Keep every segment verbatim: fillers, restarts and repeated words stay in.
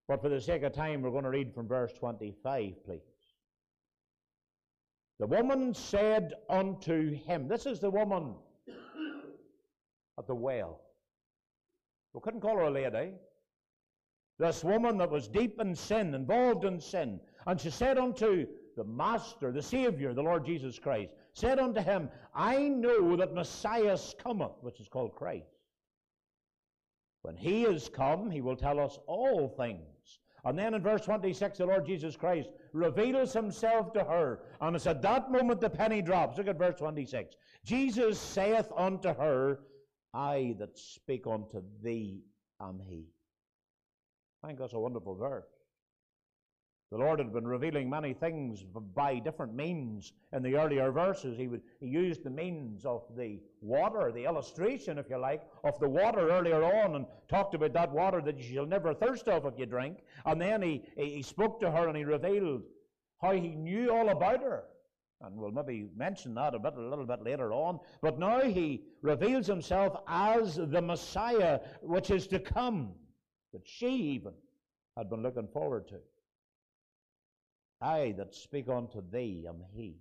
But for the sake of time, we're going to read from verse twenty-five, please. The woman said unto him, this is the woman at the well. We couldn't call her a lady. This woman that was deep in sin, involved in sin. And she said unto the Master, the Savior, the Lord Jesus Christ, said unto him, I know that Messiah cometh, which is called Christ. When he is come, he will tell us all things. And then in verse twenty-six, the Lord Jesus Christ reveals himself to her. And it's at that moment the penny drops. Look at verse twenty-six. Jesus saith unto her, I that speak unto thee am he. I think that's a wonderful verse. The Lord had been revealing many things by different means in the earlier verses. He, would, he used the means of the water, the illustration, if you like, of the water earlier on, and talked about that water that you shall never thirst of if you drink. And then he, he spoke to her and he revealed how he knew all about her. And we'll maybe mention that a bit, a little bit later on. But now he reveals himself as the Messiah, which is to come, that she even had been looking forward to. I that speak unto thee am he.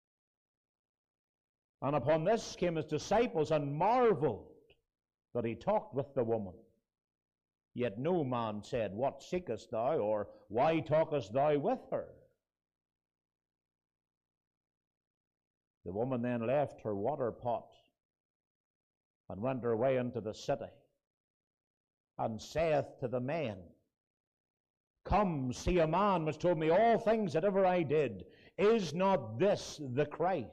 And upon this came his disciples and marveled that he talked with the woman. Yet no man said, What seekest thou? Or why talkest thou with her? The woman then left her water pot and went her way into the city, and saith to the men, Come, see a man which told me all things that ever I did. Is not this the Christ?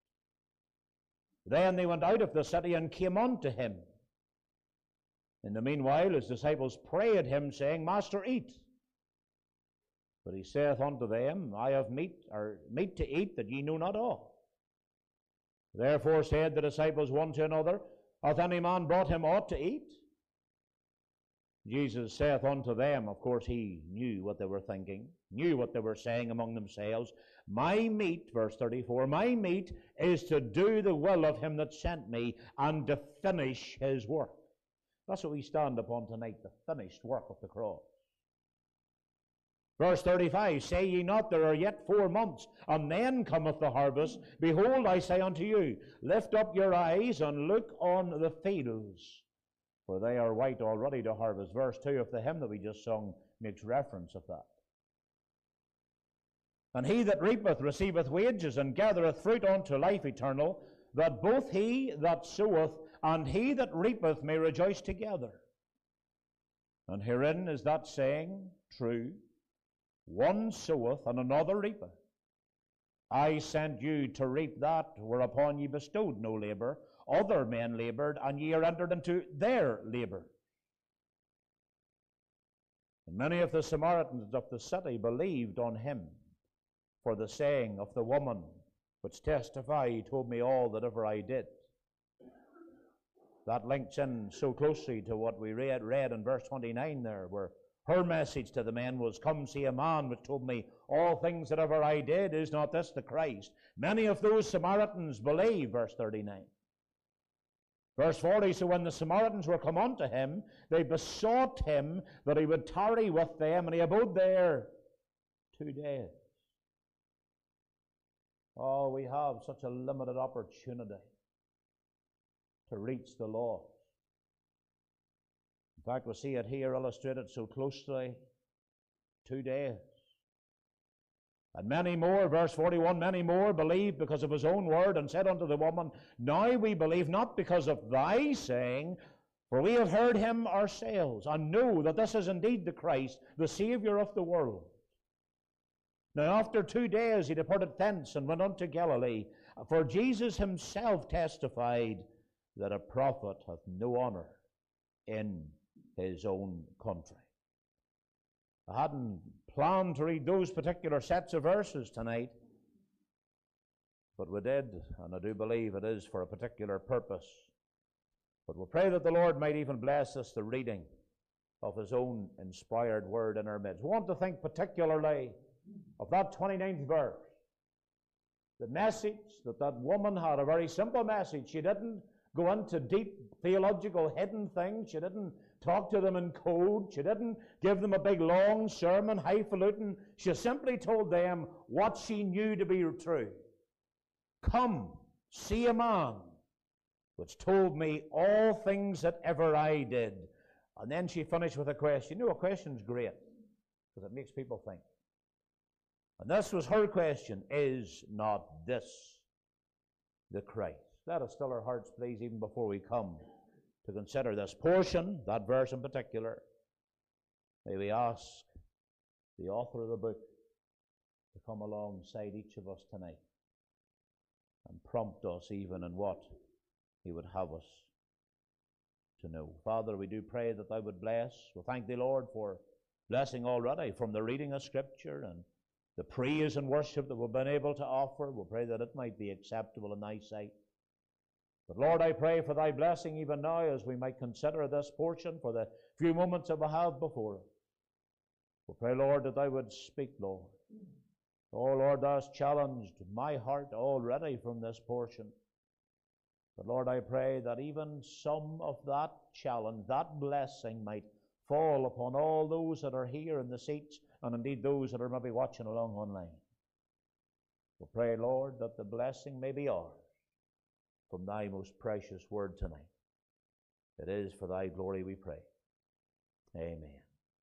Then they went out of the city and came unto him. In the meanwhile his disciples prayed him, saying, Master, eat. But he saith unto them, I have meat, or meat to eat that ye know not of. Therefore said the disciples one to another, Hath any man brought him aught to eat? Jesus saith unto them, of course he knew what they were thinking, knew what they were saying among themselves, My meat, verse thirty-four, my meat is to do the will of him that sent me, and to finish his work. That's what we stand upon tonight, the finished work of the cross. Verse thirty-five, Say ye not, there are yet four months, and then cometh the harvest. Behold, I say unto you, lift up your eyes and look on the fields, for they are white already to harvest. Verse two of the hymn that we just sung makes reference of that. And he that reapeth receiveth wages, and gathereth fruit unto life eternal, that both he that soweth and he that reapeth may rejoice together. And herein is that saying true, One soweth and another reapeth. I sent you to reap that whereupon ye bestowed no labor. Other men labored, and ye are entered into their labor. And many of the Samaritans of the city believed on him for the saying of the woman, which testify, He told me all that ever I did. That links in so closely to what we read, read in verse twenty-nine there, where her message to the men was, Come see a man which told me all things that ever I did. Is not this the Christ? Many of those Samaritans believe, verse thirty-nine. Verse forty, So when the Samaritans were come unto him, they besought him that he would tarry with them, and he abode there two days. Oh, we have such a limited opportunity to reach the lost. In fact, we see it here illustrated so closely. Two days. And many more, verse forty-one, many more believed because of his own word, and said unto the woman, Now we believe not because of thy saying, for we have heard him ourselves, and know that this is indeed the Christ, the Savior of the world. Now after two days he departed thence, and went unto Galilee, for Jesus himself testified that a prophet hath no honor in his own country. I hadn't planned to read those particular sets of verses tonight, but we did, and I do believe it is for a particular purpose. But we'll pray that the Lord might even bless us the reading of his own inspired word in our midst. We want to think particularly of that twenty-ninth verse. The message that that woman had, a very simple message. She didn't go into deep theological hidden things. She didn't talk to them in code. She didn't give them a big long sermon, highfalutin. She simply told them what she knew to be true. Come, see a man which told me all things that ever I did. And then she finished with a question. You know, a question's great because it makes people think. And this was her question: is not this the Christ? Let us still our hearts, please, even before we come to consider this portion, that verse in particular. May we ask the author of the book to come alongside each of us tonight and prompt us even in what he would have us to know. Father, we do pray that thou would bless. We thank thee, Lord, for blessing already from the reading of Scripture and the praise and worship that we've been able to offer. We pray that it might be acceptable in thy sight. But Lord, I pray for thy blessing even now as we might consider this portion for the few moments that we have before us. We pray, Lord, that thou would speak, Lord. Oh, Lord, thou hast challenged my heart already from this portion. But Lord, I pray that even some of that challenge, that blessing might fall upon all those that are here in the seats and indeed those that are maybe watching along online. We pray, Lord, that the blessing may be ours from thy most precious word tonight. It is for thy glory we pray. Amen.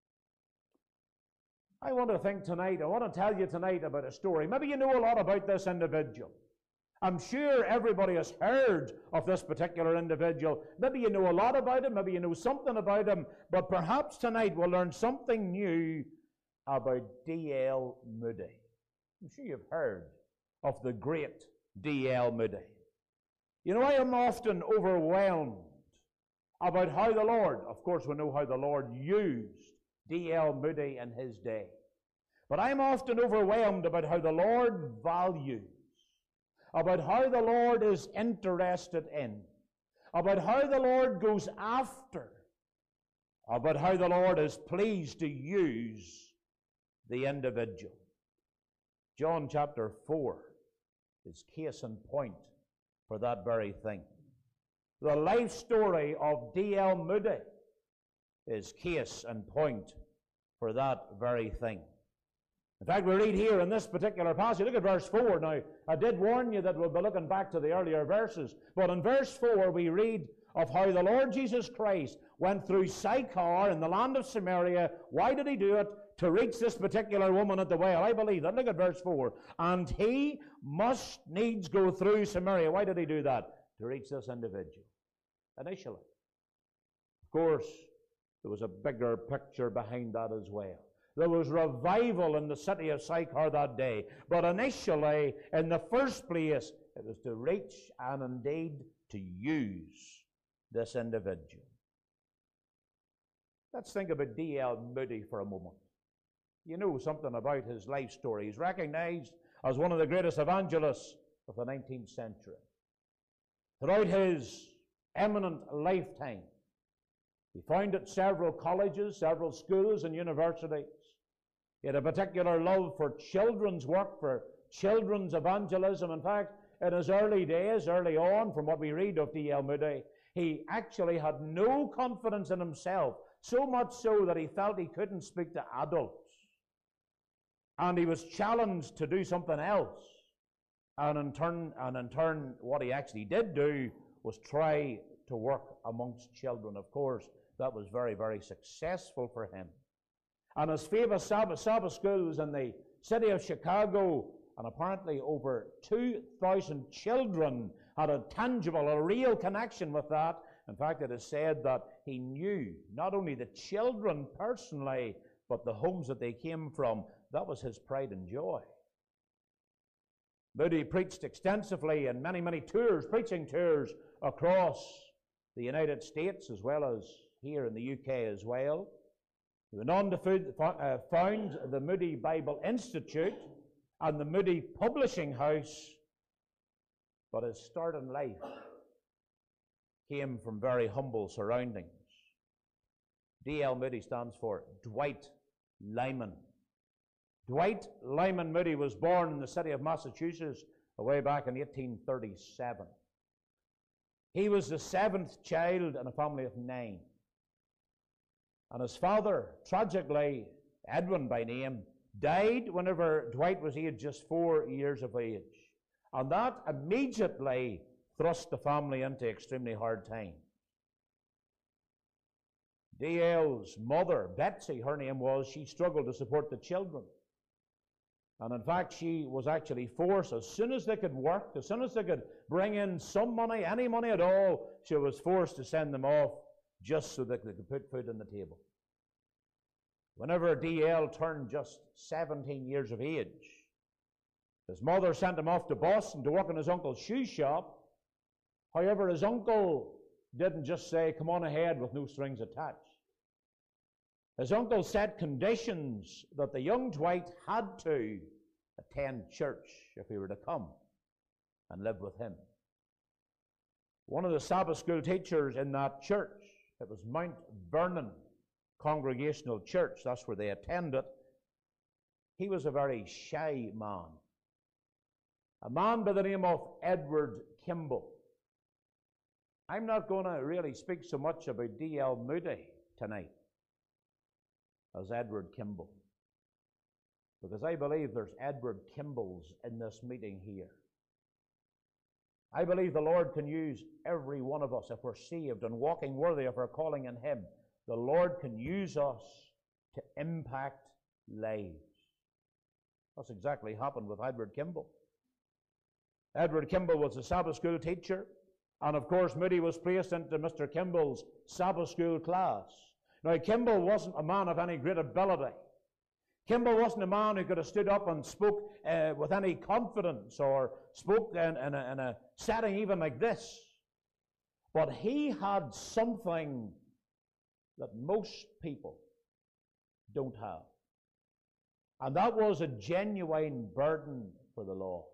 I want to think tonight, I want to tell you tonight about a story. Maybe you know a lot about this individual. I'm sure everybody has heard of this particular individual. Maybe you know a lot about him, maybe you know something about him, but perhaps tonight we'll learn something new about D L Moody. I'm sure you've heard of the great D L Moody. You know, I am often overwhelmed about how the Lord, of course we know how the Lord used D L Moody in his day, but I'm often overwhelmed about how the Lord values, about how the Lord is interested in, about how the Lord goes after, about how the Lord is pleased to use the individual. John chapter four is case in point for that very thing. The life story of D L Moody is case in point for that very thing. In fact, we read here in this particular passage, look at verse four. Now, I did warn you that we'll be looking back to the earlier verses, but in verse four we read of how the Lord Jesus Christ went through Sychar in the land of Samaria. Why did he do it? To reach this particular woman at the well. I believe that. Look at verse four. And he must needs go through Samaria. Why did he do that? To reach this individual. Initially. Of course, there was a bigger picture behind that as well. There was revival in the city of Sychar that day. But initially, in the first place, it was to reach and indeed to use this individual. Let's think about D L Moody for a moment. You know something about his life story. He's recognized as one of the greatest evangelists of the nineteenth century. Throughout his eminent lifetime, he founded several colleges, several schools and universities. He had a particular love for children's work, for children's evangelism. In fact, in his early days, early on, from what we read of D L Moody, he actually had no confidence in himself, so much so that he felt he couldn't speak to adults. And he was challenged to do something else. And in turn, and in turn, what he actually did do was try to work amongst children. Of course, that was very, very successful for him. And his famous Sabbath, Sabbath schools in the city of Chicago, and apparently over two thousand children had a tangible, a real connection with that. In fact, it is said that he knew not only the children personally, but the homes that they came from. That was his pride and joy. Moody preached extensively in many, many tours, preaching tours across the United States as well as here in the U K as well. He went on to found the Moody Bible Institute and the Moody Publishing House, but his start in life came from very humble surroundings. D L Moody stands for Dwight Lyman. Dwight Lyman Moody was born in the city of Massachusetts way back in eighteen thirty-seven. He was the seventh child in a family of nine. And his father, tragically, Edwin by name, died whenever Dwight was aged just four years of age. And that immediately thrust the family into extremely hard times. D L's mother, Betsy, her name was, she struggled to support the children. And in fact, she was actually forced, as soon as they could work, as soon as they could bring in some money, any money at all, she was forced to send them off just so that they could put food on the table. Whenever D L turned just seventeen years of age, his mother sent him off to Boston to work in his uncle's shoe shop. However, his uncle didn't just say, come on ahead with no strings attached. His uncle set conditions that the young Dwight had to attend church if he were to come and live with him. One of the Sabbath school teachers in that church, it was Mount Vernon Congregational Church, that's where they attended, he was a very shy man. A man by the name of Edward Kimball. I'm not going to really speak so much about D L Moody tonight as Edward Kimball, because I believe there's Edward Kimballs in this meeting here. I believe the Lord can use every one of us if we're saved and walking worthy of our calling in Him. The Lord can use us to impact lives. That's exactly happened with Edward Kimball. Edward Kimball was a Sabbath school teacher, and of course Moody was placed into Mister Kimball's Sabbath school class. Now, Kimball wasn't a man of any great ability. Kimball wasn't a man who could have stood up and spoke uh, with any confidence or spoke in, in, a, in a setting even like this. But he had something that most people don't have. And that was a genuine burden for the lost.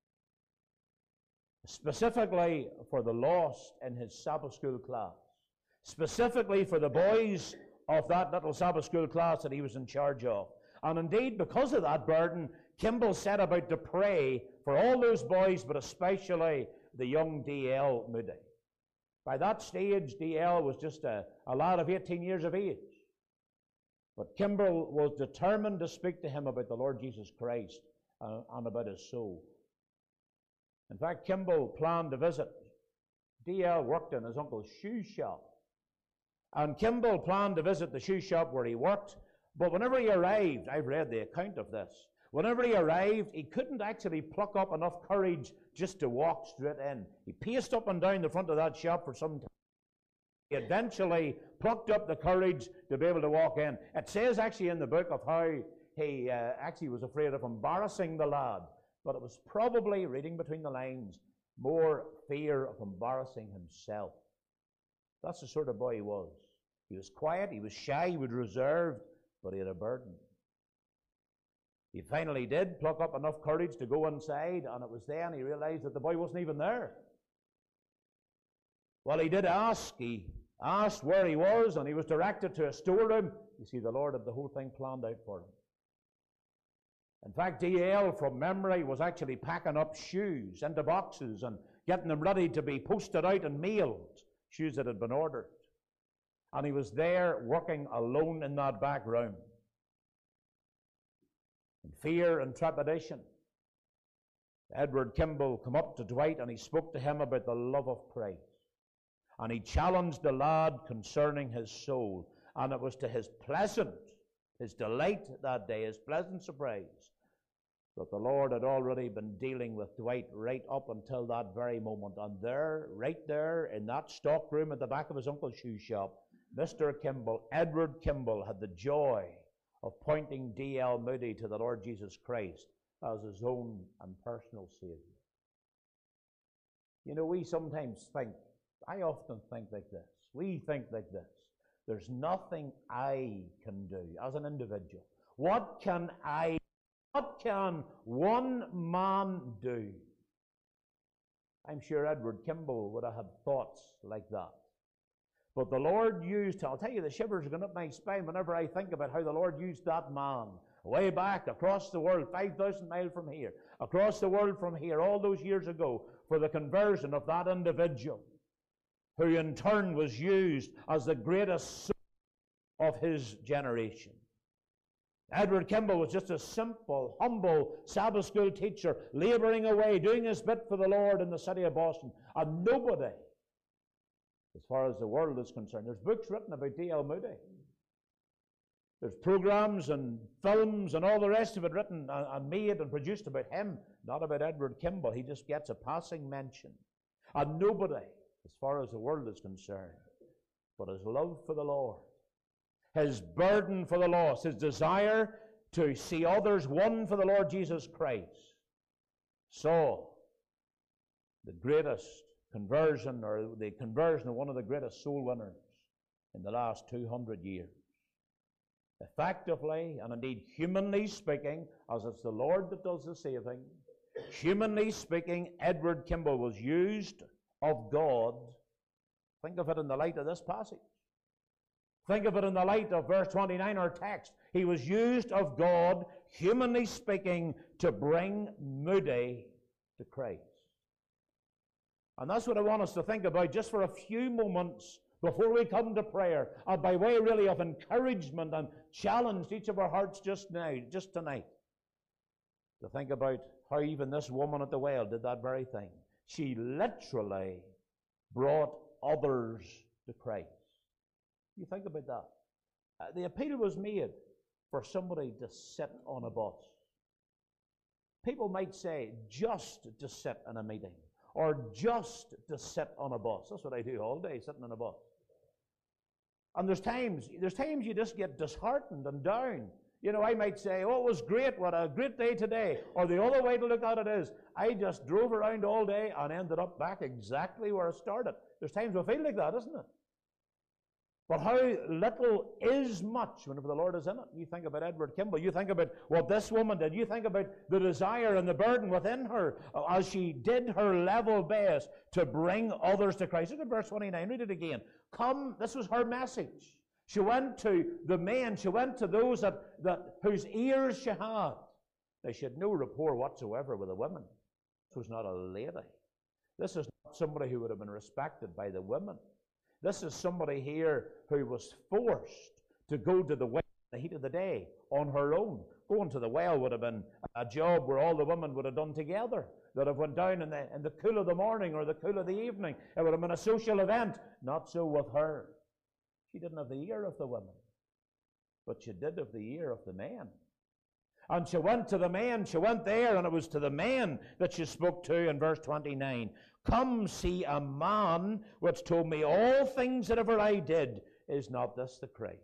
Specifically for the lost in his Sabbath school class. Specifically for the boys of that little Sabbath school class that he was in charge of. And indeed, because of that burden, Kimball set about to pray for all those boys, but especially the young D L Moody. By that stage, D L was just a, a lad of eighteen years of age. But Kimball was determined to speak to him about the Lord Jesus Christ uh, and about his soul. In fact, Kimball planned to visit. D L worked in his uncle's shoe shop. And Kimball planned to visit the shoe shop where he worked, but whenever he arrived, I've read the account of this, whenever he arrived, he couldn't actually pluck up enough courage just to walk straight in. He paced up and down the front of that shop for some time. He eventually plucked up the courage to be able to walk in. It says actually in the book of how he uh, actually was afraid of embarrassing the lad, but it was probably, reading between the lines, more fear of embarrassing himself. That's the sort of boy he was. He was quiet, he was shy, he was reserved, but he had a burden. He finally did pluck up enough courage to go inside, and it was then he realized that the boy wasn't even there. Well, he did ask. He asked where he was, and he was directed to a storeroom. You see, the Lord had the whole thing planned out for him. In fact, D L, from memory, was actually packing up shoes into boxes and getting them ready to be posted out and mailed, shoes that had been ordered. And he was there working alone in that back room. In fear and trepidation, Edward Kimball came up to Dwight and he spoke to him about the love of Christ. And he challenged the lad concerning his soul. And it was to his pleasant, his delight that day, his pleasant surprise, that the Lord had already been dealing with Dwight right up until that very moment. And there, right there, in that stockroom at the back of his uncle's shoe shop, Mister Kimball, Edward Kimball, had the joy of pointing D L Moody to the Lord Jesus Christ as his own and personal Savior. You know, we sometimes think, I often think like this, we think like this, there's nothing I can do as an individual. What can I, what can one man do? I'm sure Edward Kimball would have had thoughts like that. But the Lord used, I'll tell you, the shivers are going up my spine whenever I think about how the Lord used that man way back across the world, five thousand miles from here, across the world from here, all those years ago, for the conversion of that individual, who in turn was used as the greatest of his generation. Edward Kimball was just a simple, humble Sabbath school teacher, laboring away, doing his bit for the Lord in the city of Boston. And nobody, as far as the world is concerned. There's books written about D L Moody. There's programs and films and all the rest of it written and, and made and produced about him, not about Edward Kimball. He just gets a passing mention. And nobody, as far as the world is concerned, but his love for the Lord, his burden for the lost, his desire to see others won for the Lord Jesus Christ, saw the greatest conversion, or the conversion of one of the greatest soul winners in the last two hundred years. Effectively, and indeed humanly speaking, as it's the Lord that does the saving, humanly speaking, Edward Kimball was used of God. Think of it in the light of this passage. Think of it in the light of verse twenty-nine, our text. He was used of God, humanly speaking, to bring Moody to Christ. And that's what I want us to think about just for a few moments before we come to prayer, and by way really of encouragement and challenge to each of our hearts just now, just tonight, to think about how even this woman at the well did that very thing. She literally brought others to Christ. You think about that. Uh, the appeal was made for somebody to sit on a bus. People might say just to sit in a meeting, or just to sit on a bus. That's what I do all day, sitting on a bus. And there's times, there's times you just get disheartened and down. You know, I might say, oh, it was great, what a great day today. Or the other way to look at it is, I just drove around all day and ended up back exactly where I started. There's times we feel like that, isn't it? But how little is much whenever the Lord is in it. You think about Edward Kimball. You think about what this woman did. You think about the desire and the burden within her as she did her level best to bring others to Christ. Look at verse twenty-nine. Read it again. Come, this was her message. She went to the men. She went to those that, that whose ears she had. Now, she had no rapport whatsoever with the women. This was not a lady. This is not somebody who would have been respected by the women. This is somebody here who was forced to go to the well in the heat of the day on her own. Going to the well would have been a job where all the women would have done together. That have went down in the, in the cool of the morning or the cool of the evening. It would have been a social event. Not so with her. She didn't have the ear of the women, but she did have the ear of the men. And she went to the men, she went there, and it was to the men that she spoke to in verse twenty-nine. Come see a man which told me all things that ever I did. Is not this the Christ?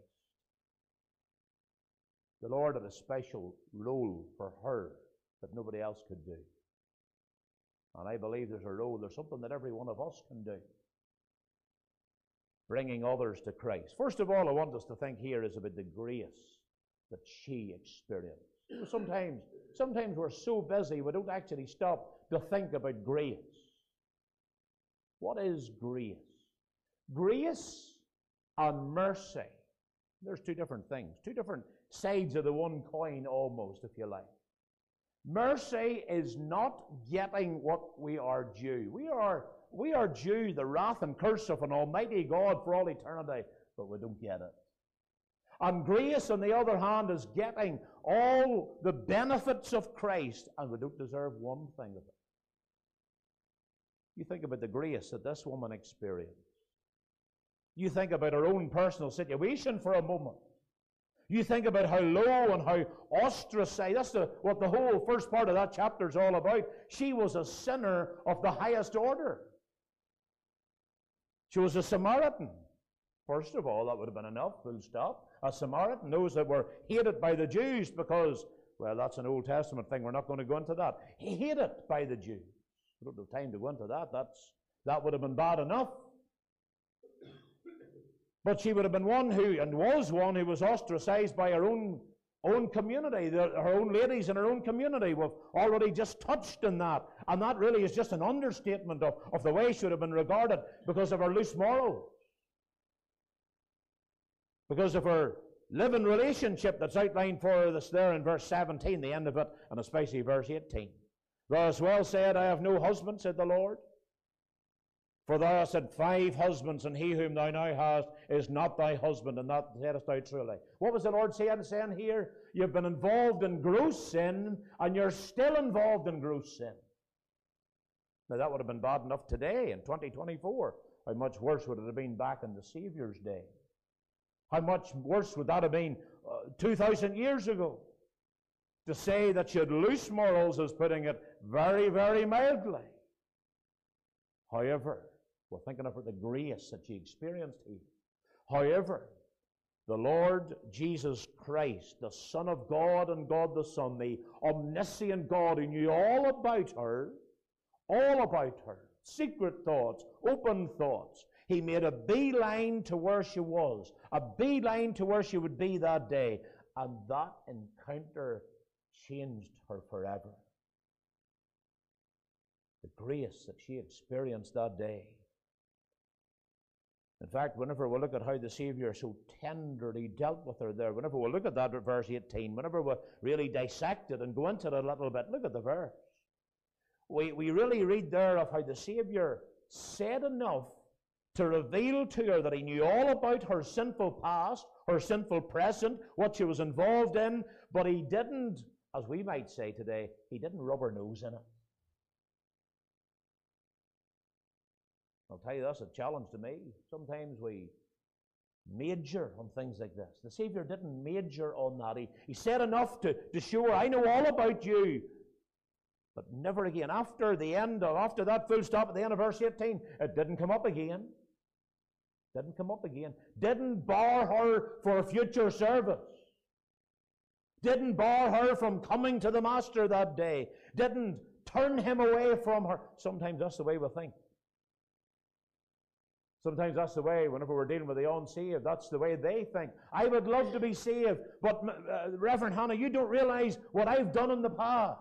The Lord had a special role for her that nobody else could do. And I believe there's a role, there's something that every one of us can do. Bringing others to Christ. First of all, I want us to think here is about the grace that she experienced. Sometimes, sometimes we're so busy we don't actually stop to think about grace. What is grace? Grace and mercy. There's two different things, two different sides of the one coin almost, if you like. Mercy is not getting what we are due. We are, we are due the wrath and curse of an almighty God for all eternity, but we don't get it. And grace, on the other hand, is getting all the benefits of Christ, and we don't deserve one thing of it. You think about the grace that this woman experienced. You think about her own personal situation for a moment. You think about how low and how ostracized. That's the, what the whole first part of that chapter is all about. She was a sinner of the highest order. She was a Samaritan. First of all, that would have been enough, full stop. A Samaritan, those that were hated by the Jews because, well, that's an Old Testament thing. We're not going to go into that. Hated by the Jews. We don't have time to go into that. That's, that would have been bad enough. But she would have been one who, and was one who was ostracized by her own, own community, the, her own ladies in her own community. We've already just touched on that. And that really is just an understatement of, of the way she would have been regarded because of her loose morals. Because of her living relationship that's outlined for us there in verse seventeen, the end of it, and especially verse eighteen. Thou hast well said, I have no husband, said the Lord. For thou hast had five husbands, and he whom thou now hast is not thy husband, and that saidest thou truly. What was the Lord saying, saying here? You've been involved in gross sin, and you're still involved in gross sin. Now that would have been bad enough today in twenty twenty-four. How much worse would it have been back in the Saviour's day? How much worse would that have been uh, two thousand years ago? To say that you had loose morals is putting it very, very mildly. However, we're thinking of the grace that she experienced here. However, the Lord Jesus Christ, the Son of God and God the Son, the omniscient God who knew all about her, all about her, secret thoughts, open thoughts. He made a beeline to where she was, a beeline to where she would be that day, and that encounter changed her forever. The grace that she experienced that day. In fact, whenever we look at how the Savior so tenderly dealt with her there, whenever we look at that at verse eighteen, whenever we really dissect it and go into it a little bit, look at the verse. We, we really read there of how the Savior said enough to reveal to her that he knew all about her sinful past, her sinful present, what she was involved in, but he didn't, as we might say today, he didn't rub her nose in it. I'll tell you, that's a challenge to me. Sometimes we major on things like this. The Savior didn't major on that. He, he said enough to, to show her, I know all about you. But never again. After the end, or after that full stop at the end of verse eighteen, it didn't come up again. Didn't come up again. Didn't bar her for future service. Didn't bar her from coming to the Master that day. Didn't turn him away from her. Sometimes that's the way we think. Sometimes that's the way, whenever we're dealing with the unsaved, that's the way they think. I would love to be saved, but uh, Reverend Hannah, you don't realize what I've done in the past.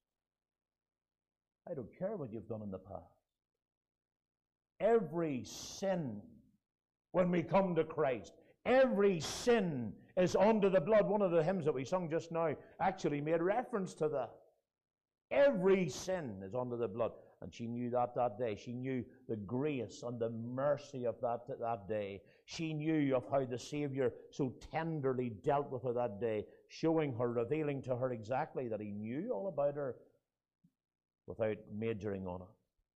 I don't care what you've done in the past. Every sin, when we come to Christ, every sin is under the blood. One of the hymns that we sung just now actually made reference to that. Every sin is under the blood. And she knew that that day. She knew the grace and the mercy of that, that day. She knew of how the Savior so tenderly dealt with her that day, showing her, revealing to her exactly that he knew all about her without majoring on it.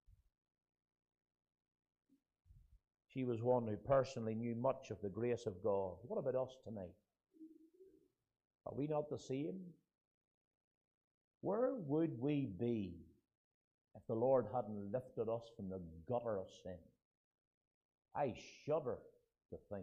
She was one who personally knew much of the grace of God. What about us tonight? Are we not the same? Where would we be if the Lord hadn't lifted us from the gutter of sin? I shudder to think.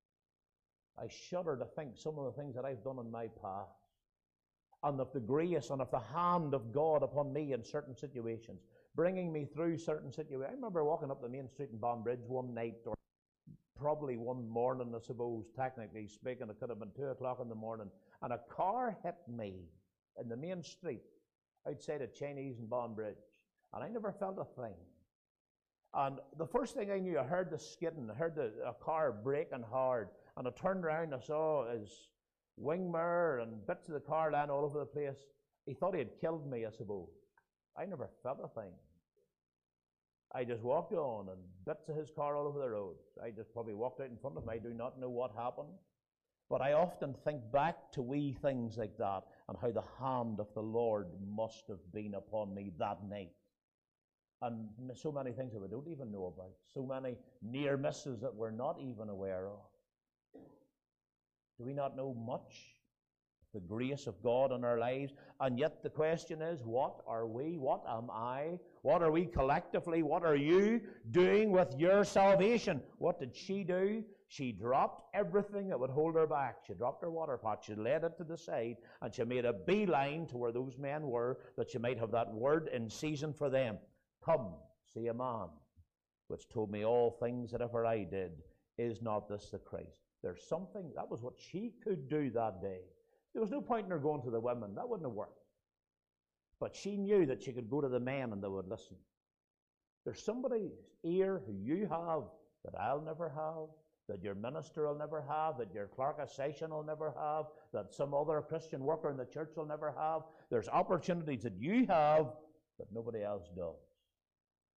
I shudder to think some of the things that I've done in my past, and of the grace and of the hand of God upon me in certain situations, bringing me through certain situations. I remember walking up the main street in Banbridge one night, or probably one morning, I suppose, technically speaking. It could have been two o'clock in the morning, and a car hit me in the main street outside of Chinese in Banbridge. And I never felt a thing. And the first thing I knew, I heard the skidding, I heard the a car braking hard, and I turned around, I saw his wing mirror and bits of the car lying all over the place. He thought he had killed me, I suppose. I never felt a thing. I just walked on, and bits of his car all over the road. I just probably walked out in front of him. I do not know what happened. But I often think back to wee things like that, and how the hand of the Lord must have been upon me that night. And so many things that we don't even know about. So many near misses that we're not even aware of. Do we not know much of the grace of God in our lives? And yet the question is, what are we? What am I? What are we collectively? What are you doing with your salvation? What did she do? She dropped everything that would hold her back. She dropped her water pot. She laid it to the side, and she made a beeline to where those men were, that she might have that word in season for them. Come, see a man which told me all things that ever I did. Is not this the Christ? There's something, that was what she could do that day. There was no point in her going to the women. That wouldn't have worked. But she knew that she could go to the men and they would listen. There's somebody's ear who you have that I'll never have, that your minister will never have, that your clerk of session will never have, that some other Christian worker in the church will never have. There's opportunities that you have that nobody else does.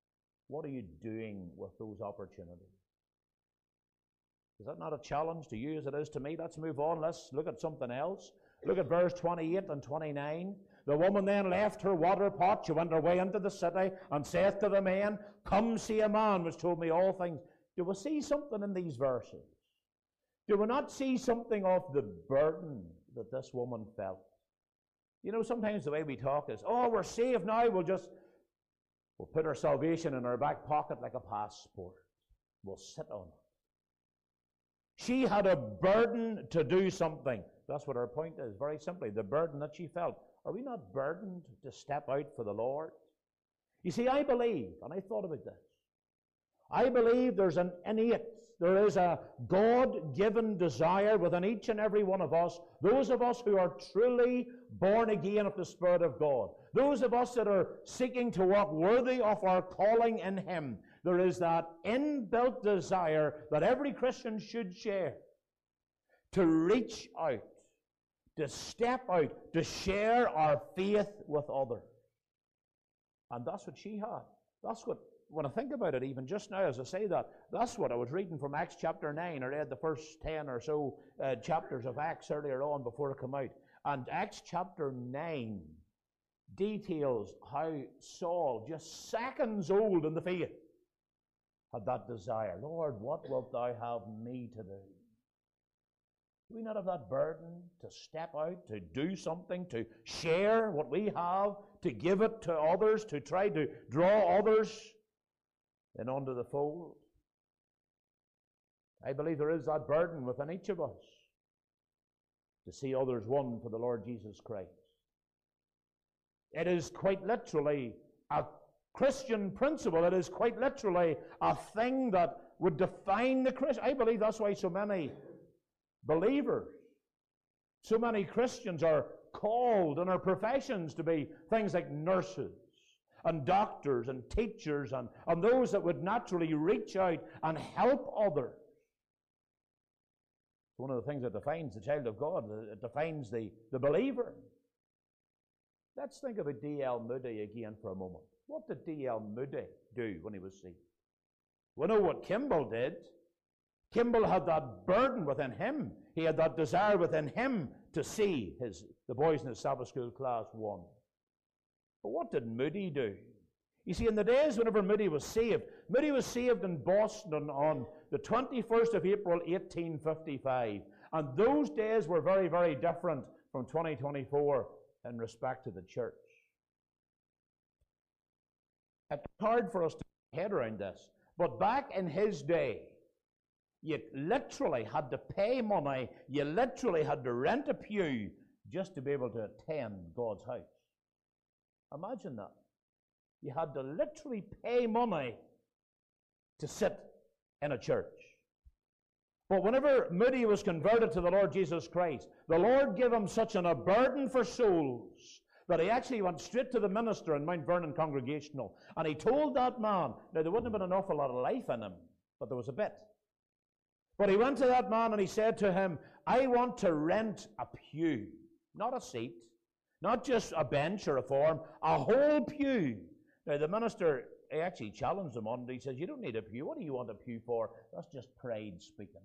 What are you doing with those opportunities? Is that not a challenge to you as it is to me? Let's move on. Let's look at something else. Look at verse twenty-eight and twenty-nine. The woman then left her water pot. She went her way into the city and saith to the men, Come see a man which told me all things. Do we see something in these verses? Do we not see something of the burden that this woman felt? You know, sometimes the way we talk is, oh, we're saved now. We'll just, we'll put our salvation in our back pocket like a passport. We'll sit on it. She had a burden to do something. That's what our point is, very simply, the burden that she felt. Are we not burdened to step out for the Lord? You see, I believe, and I thought about this, I believe there's an innate, there is a God-given desire within each and every one of us, those of us who are truly born again of the Spirit of God, those of us that are seeking to walk worthy of our calling in Him. There is that inbuilt desire that every Christian should share to reach out, to step out, to share our faith with others. And that's what she had. That's what, when I think about it, even just now as I say that, that's what I was reading from Acts chapter nine. I read the first ten or so uh, chapters of Acts earlier on before I come out. And Acts chapter nine details how Saul, just seconds old in the faith, had that desire. Lord, what wilt thou have me to do? Do we not have that burden to step out, to do something, to share what we have, to give it to others, to try to draw others in onto the fold? I believe there is that burden within each of us to see others won for the Lord Jesus Christ. It is quite literally a Christian principle. It is quite literally a thing that would define the Christian. I believe that's why so many believers, so many Christians are called in our professions to be things like nurses and doctors and teachers and, and those that would naturally reach out and help others. It's one of the things that defines the child of God. It defines the, the believer. Let's think about D L Moody again for a moment. What did D L Moody do when he was saved? We know what Kimball did. Kimball had that burden within him. He had that desire within him to see his, the boys in his Sabbath school class won. But what did Moody do? You see, in the days whenever Moody was saved, Moody was saved in Boston on the twenty-first of April, eighteen fifty-five. And those days were very, very different from twenty twenty-four in respect to the church. It's hard for us to get our head around this. But back in his day, you literally had to pay money, you literally had to rent a pew just to be able to attend God's house. Imagine that. You had to literally pay money to sit in a church. But whenever Moody was converted to the Lord Jesus Christ, the Lord gave him such an, a burden for souls that he actually went straight to the minister in Mount Vernon Congregational, and he told that man, now there wouldn't have been an awful lot of life in him, but there was a bit. But he went to that man and he said to him, I want to rent a pew, not a seat, not just a bench or a form, a whole pew. Now the minister, he actually challenged him on it. He says, you don't need a pew. What do you want a pew for? That's just pride speaking.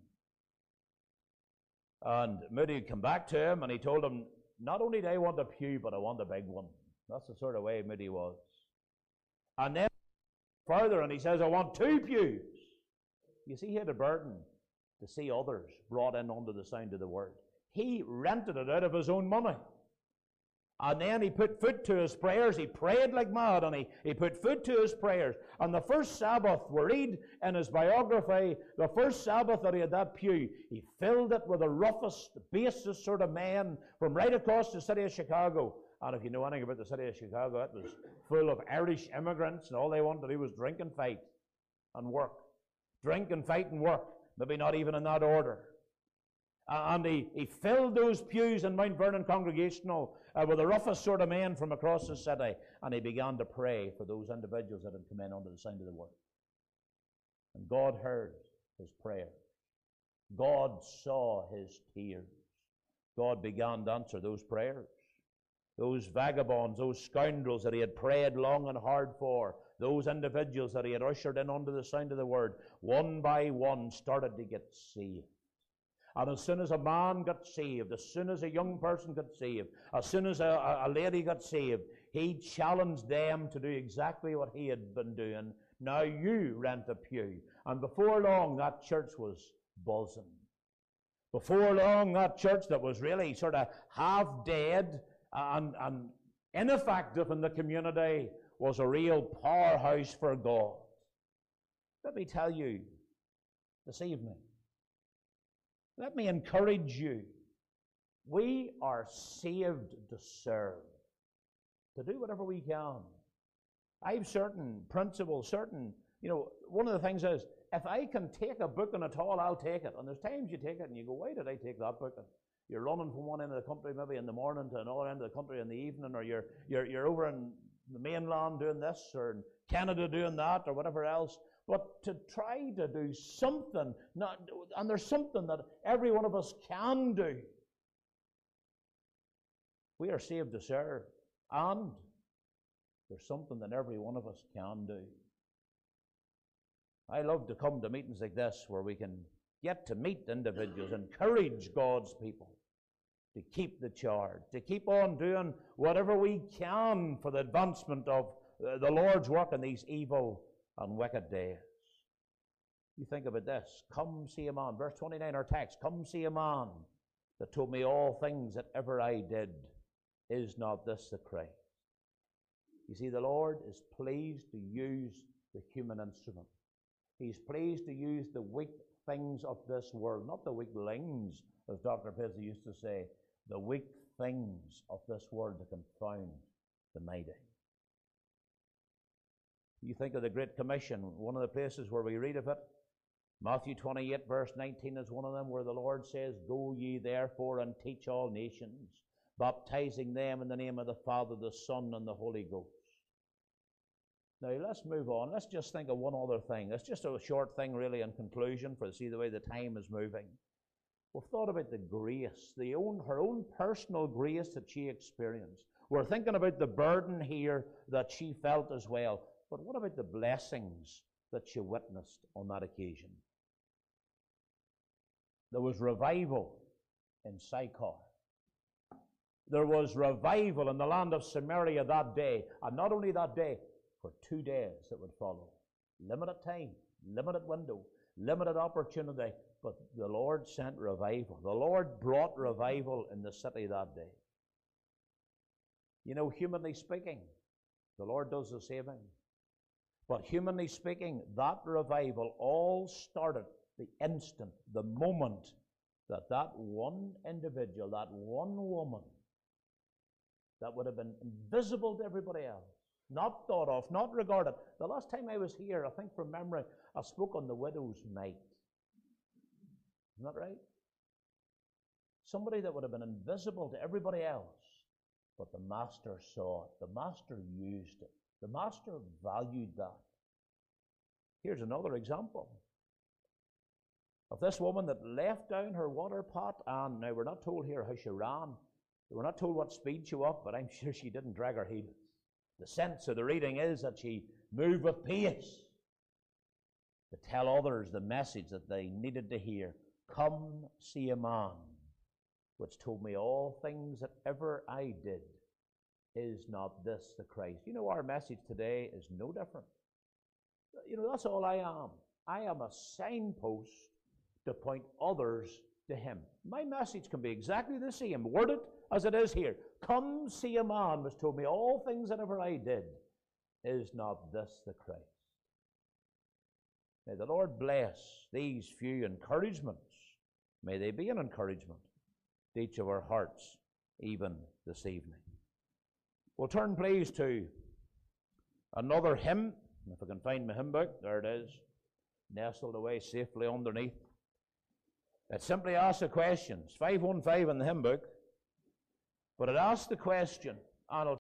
And Moody came back to him and he told him, not only do I want a pew, but I want a big one. That's the sort of way Moody was. And then further, and he says, I want two pews. You see, he had a burden to see others brought in under the sound of the word. He rented it out of his own money. And then he put food to his prayers. He prayed like mad, and he, he put food to his prayers. And the first Sabbath, we read in his biography, the first Sabbath that he had that pew, he filled it with the roughest, basest sort of men from right across the city of Chicago. And if you know anything about the city of Chicago, it was full of Irish immigrants, and all they wanted to do was drink and fight and work. Drink and fight and work. Maybe not even in that order. Uh, and he, he filled those pews in Mount Vernon Congregational uh, with the roughest sort of men from across the city, and he began to pray for those individuals that had come in under the sound of the word. And God heard his prayer. God saw his tears. God began to answer those prayers. those vagabonds, those scoundrels that he had prayed long and hard for, those individuals that he had ushered in under the sound of the word, one by one started to get saved. And as soon as a man got saved, as soon as a young person got saved, as soon as a, a lady got saved, he challenged them to do exactly what he had been doing. Now you rent a pew. And before long, that church was buzzing. Before long, that church that was really sort of half dead and, and ineffective in the community was a real powerhouse for God. Let me tell you this evening, let me encourage you, we are saved to serve, to do whatever we can. I have certain principles, certain, you know, one of the things is, if I can take a booking at all, I'll take it. And there's times you take it and you go, why did I take that booking? You're running from one end of the country maybe in the morning to another end of the country in the evening, or you're, you're, you're over in the mainland doing this, or in Canada doing that, or whatever else. But to try to do something, not, and there's something that every one of us can do. We are saved to serve, and there's something that every one of us can do. I love to come to meetings like this where we can get to meet individuals, encourage God's people to keep the charge, to keep on doing whatever we can for the advancement of the Lord's work in these evil and wicked days. You think about this. Come see a man. Verse twenty-nine, our text. Come see a man that told me all things that ever I did. Is not this the Christ? You see, the Lord is pleased to use the human instrument. He's pleased to use the weak things of this world, not the weaklings, as Doctor Pizzi used to say, the weak things of this world to confound the mighty. You think of the Great Commission, one of the places where we read of it, Matthew twenty-eight, verse nineteen is one of them, where the Lord says, Go ye therefore and teach all nations, baptizing them in the name of the Father, the Son, and the Holy Ghost. Now, let's move on. Let's just think of one other thing. It's just a short thing, really, in conclusion, for to see the way the time is moving. We've thought about the grace, the own, her own personal grace that she experienced. We're thinking about the burden here that she felt as well. But what about the blessings that she witnessed on that occasion? There was revival in Sychar. There was revival in the land of Samaria that day. And not only that day, for two days that would follow. Limited time, limited window, limited opportunity. But the Lord sent revival. The Lord brought revival in the city that day. You know, humanly speaking, the Lord does the saving. But humanly speaking, that revival all started the instant, the moment that that one individual, that one woman, that would have been invisible to everybody else, not thought of, not regarded. The last time I was here, I think from memory, I spoke on the widow's mite. Isn't that right? Somebody that would have been invisible to everybody else, but the Master saw it. The Master used it. The Master valued that. Here's another example of this woman that left down her water pot, and now we're not told here how she ran. We're not told what speed she walked, but I'm sure she didn't drag her heels. The sense of the reading is that she moved with pace to tell others the message that they needed to hear. Come see a man which told me all things that ever I did. Is not this the Christ? You know, our message today is no different. You know, that's all I am. I am a signpost to point others to Him. My message can be exactly the same, worded as it is here. Come see a man which told me all things that ever I did. Is not this the Christ? May the Lord bless these few encouragements. May they be an encouragement to each of our hearts, even this evening. We'll turn, please, to another hymn. If I can find my hymn book, there it is, nestled away safely underneath. It simply asks a question. It's five one five in the hymn book, but it asks the question, and it'll